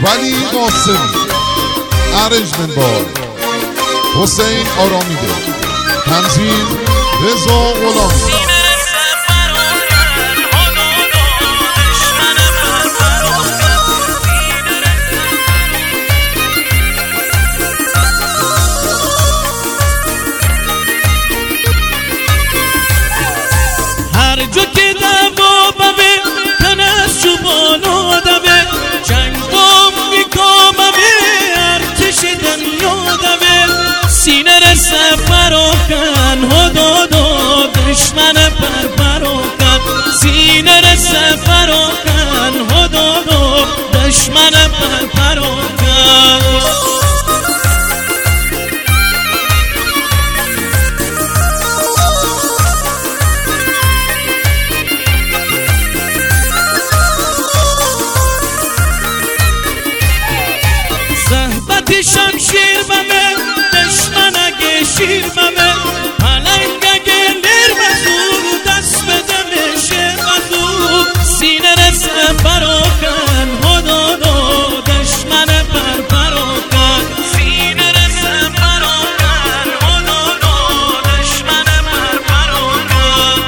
ولی قاسمی، ارنجمنت بای حسین آرامیده، تنظیم رضا غلامی. هر جا که دعوا بوه تن از چوبان آدمه، جنگام میکاممه ارتش دنیا دوه، سینه رسه فراکن هدادا دشمن پرپراکن، سینه رسه فراکن هدادا دشمن پرپراکن. شمشیر بمه دشمن اگه شیر بمه، پلنگ اگه لیر بزور دست بدم شیر بزور، سینه رسه پراکن هدادا دشمن پرپراکن، سینه رسه پراکن هدادا دشمن پرپراکن.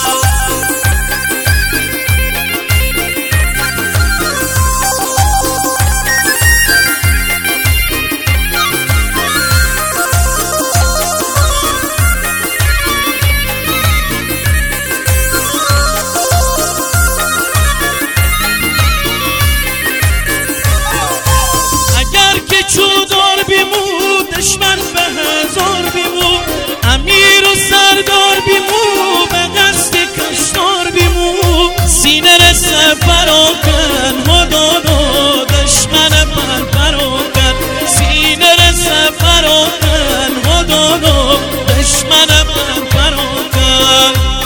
چودار بیمو دشمن به هزار بیمو، امیر و سردار بیمو به قصد کشتار بیمو، سینه رسه پراکن هدادا دشمن پرپراکن، سینه رسه پراکن هدادا دشمن پرپراکن.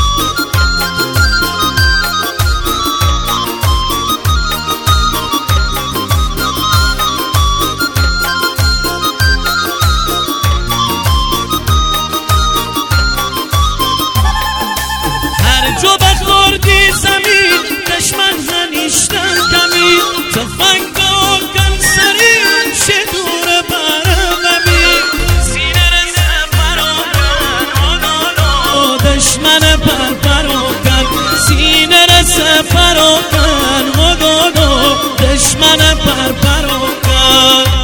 جو بخوردی زمین دشمن هنیشتن کمی، تفنگ آکن سرین چه دور برممی، سینه رسه پراکن هدادا دشمن پرپراکن، سینه رسه پراکن هدادا دشمن پرپراکن.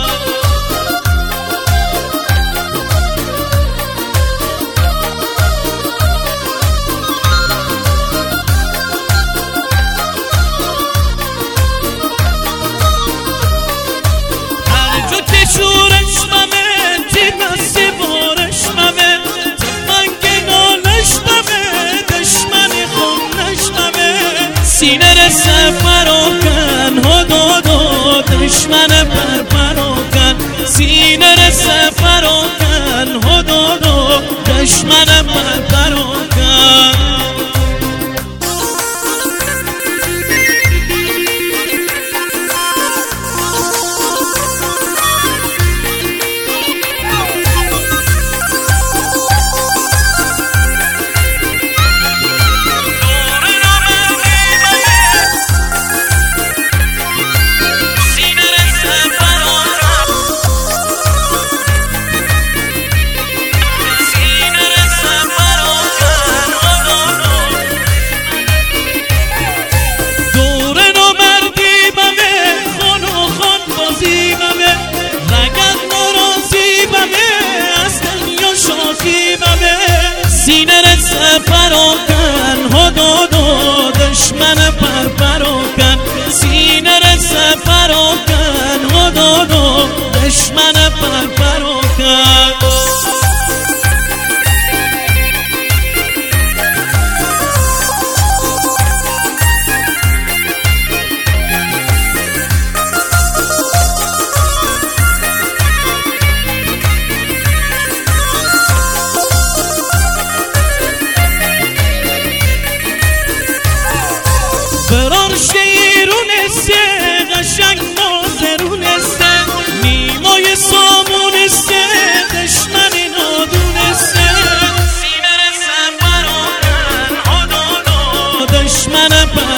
شورش ممه تیمسی بارش ممه، تفنگ نالش ممه دشمن خونش ممه، سینه رسه پراکن هدادا دشمن پرپراکن، سینه رسه پراکن هدادا دشمن پرپراکن. سینه رسه پراکن هدادا دشمن پرپراکن، سینه رسه پراکن هدادا دشمن پرپراکن. بران شیرونسته قشنگ نازرونسته، نیمای سامونسته دشمن نادونسته، سینه رسه پراکن هدادا دشمن